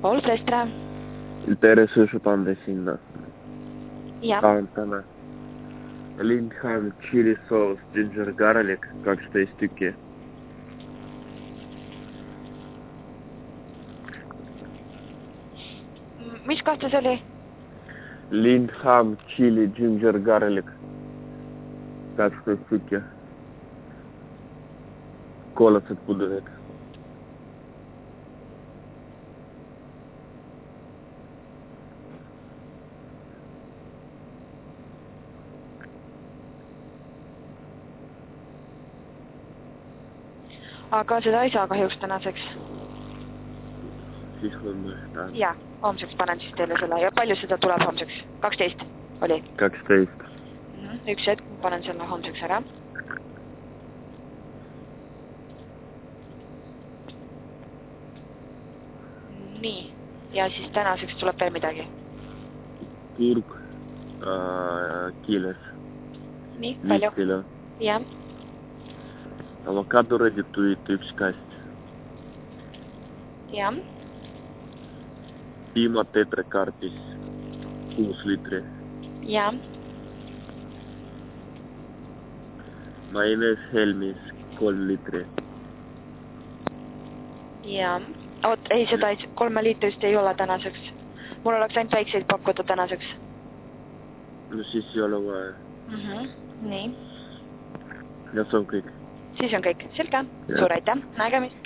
Paul Flestra. Tere Sushupande sinna. Ja. Taantana. Lindheim chili sauce ginger garlic 12 tükki. Mis kohta see oli? Lindheim chili ginger garlic 12 tükki. Kollased puderid. Aga seda ei saa kahjuks tänaseks. Siis homseks. Ja, homseks panen siis teile selle. Ja palju seda tuleb homseks? 12 oli? 12. Üks hetk panen selle homseks ära. Nii. Ja siis tänaseks tuleb veel midagi. Kurk kiles. Nii, palju? 5 kilo. Ja. Avokado ready-to-eat 1 kast. Ja. Piima tetrakarpis 6 liitri. Ja. Majonees Helmis 3 liitri. Ja. Oot, ei, seda 3 liitrist ei ole tänaseks. Mul oleks ainult väikseid pakkuda tänaseks. No siis ei ole vaja. Nii. Ja see on kõik. Siis on kõik. Selge. Suur aitäh. Nägemist.